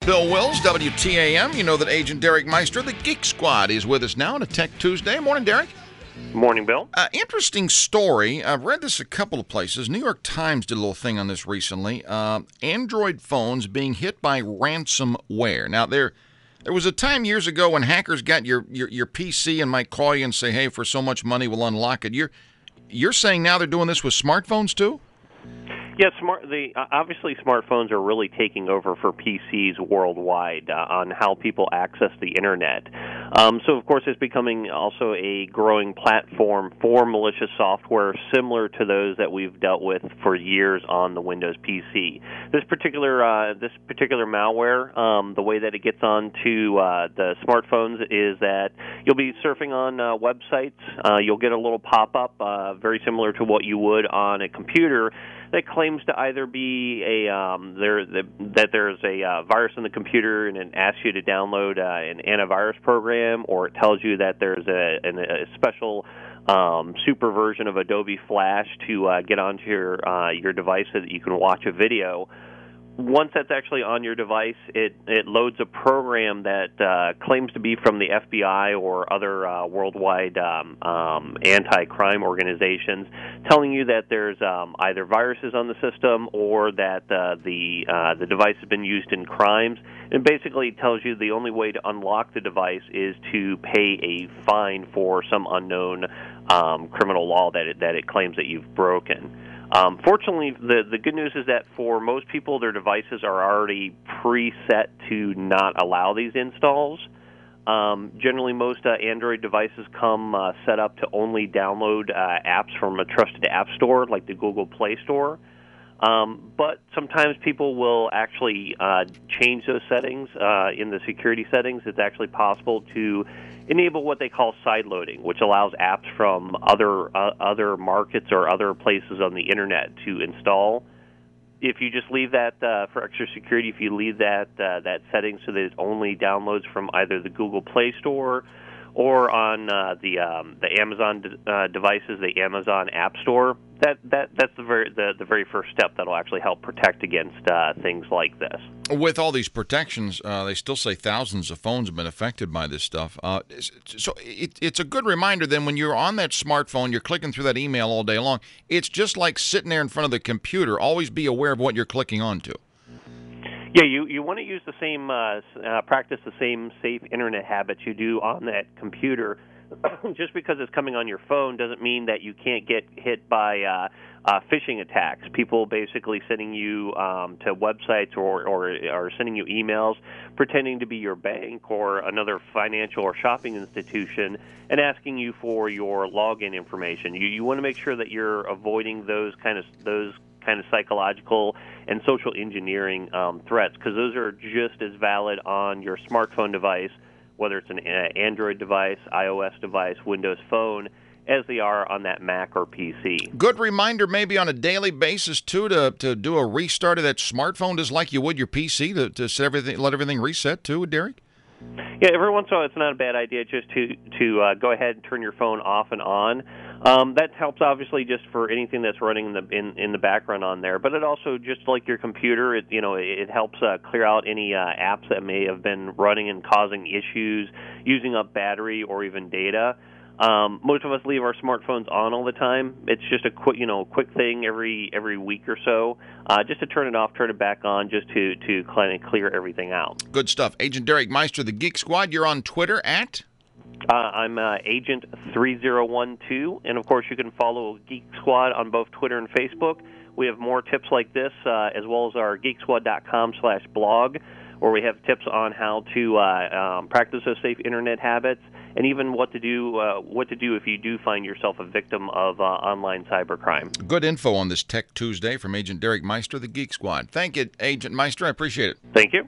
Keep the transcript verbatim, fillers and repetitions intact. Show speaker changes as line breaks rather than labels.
Bill Wills, W T A M. You know that Agent Derek Meister, the Geek Squad, is with us now on a Tech Tuesday. Morning, Derek.
Morning, Bill.
Uh, interesting story. I've read this a couple of places. New York Times did a little thing on this recently. Uh, Android phones being hit by ransomware. Now, there there was a time years ago when hackers got your, your, your P C and might call you and say, hey, for so much money, we'll unlock it. You're, you're saying now they're doing this with smartphones, too?
Yeah, smart. The uh, obviously smartphones are really taking over for P Cs worldwide uh, on how people access the internet. Um, so, of course, it's becoming also a growing platform for malicious software, similar to those that we've dealt with for years on the Windows P C. This particular uh, this particular malware, um, the way that it gets onto uh, the smartphones is that you'll be surfing on uh, websites. Uh, you'll get a little pop-up, uh, very similar to what you would on a computer, that claims to either be a um, there the, that there's a uh, virus in the computer and it asks you to download uh, an antivirus program, or it tells you that there's a, an, a special um, super version of Adobe Flash to uh, get onto your uh, your device so that you can watch a video. Once that's actually on your device, it, it loads a program that uh, claims to be from the F B I or other uh, worldwide um, um, anti-crime organizations, telling you that there's um, either viruses on the system or that uh, the uh, the device has been used in crimes. And basically tells you the only way to unlock the device is to pay a fine for some unknown um, criminal law that it, that it claims that you've broken. Um, fortunately, the, the good news is that for most people, their devices are already preset to not allow these installs. Um, generally, most uh, Android devices come uh, set up to only download uh, apps from a trusted app store like the Google Play Store. Um, but sometimes people will actually uh, change those settings uh, in the security settings. It's actually possible to enable what they call sideloading, which allows apps from other uh, other markets or other places on the internet to install. If you just leave that uh, for extra security, if you leave that uh, that setting so that it only downloads from either the Google Play Store or on uh, the um, the Amazon de- uh, devices, the Amazon App Store, that, that that's the very the, the very first step that'll actually help protect against uh, things like this.
With all these protections, uh, they still say thousands of phones have been affected by this stuff. Uh, so it, it's a good reminder then when you're on that smartphone, you're clicking through that email all day long. It's just like sitting there in front of the computer. Always be aware of what you're clicking onto.
Yeah, you, you want to use the same, uh, uh, practice the same safe internet habits you do on that computer. Just because it's coming on your phone doesn't mean that you can't get hit by uh, uh, phishing attacks. People basically sending you um, to websites or, or, or sending you emails pretending to be your bank or another financial or shopping institution and asking you for your login information. You, you want to make sure that you're avoiding those kind of those kind of psychological and social engineering um, threats, because those are just as valid on your smartphone device, whether it's an Android device, iOS device, Windows Phone, as they are on that Mac or P C.
Good reminder maybe on a daily basis, too, to, to do a restart of that smartphone just like you would your P C, to, to set everything, let everything reset, too, Derek?
Yeah, every once in a while it's not a bad idea just to, to uh, go ahead and turn your phone off and on. Um, that helps, obviously, just for anything that's running in the in, in the background on there. But it also, just like your computer, it you know it helps uh, clear out any uh, apps that may have been running and causing issues, using up battery or even data. Um, most of us leave our smartphones on all the time. It's just a quick, you know, quick thing every every week or so, uh, just to turn it off, turn it back on, just to to kind of clear everything out.
Good stuff. Agent Derek Meister, the Geek Squad. You're on Twitter at?
Uh, I'm uh, Agent three zero one two, and of course you can follow Geek Squad on both Twitter and Facebook. We have more tips like this, uh, as well as our geek squad dot com slash blog, where we have tips on how to uh, um, practice those safe internet habits, and even what to do uh, what to do if you do find yourself a victim of uh, online cybercrime.
Good info on this Tech Tuesday from Agent Derek Meister, the Geek Squad. Thank you, Agent Meister. I appreciate it.
Thank you.